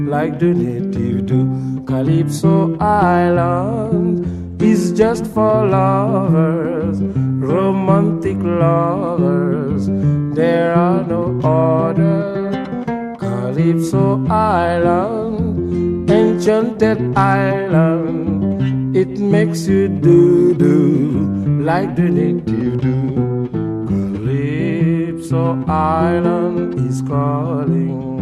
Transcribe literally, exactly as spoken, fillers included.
like the native do. Calypso Island is just for lovers, romantic lovers. There are no other. Calypso Island, enchanted island, it makes you do-do like the native do. Calypso Island is calling.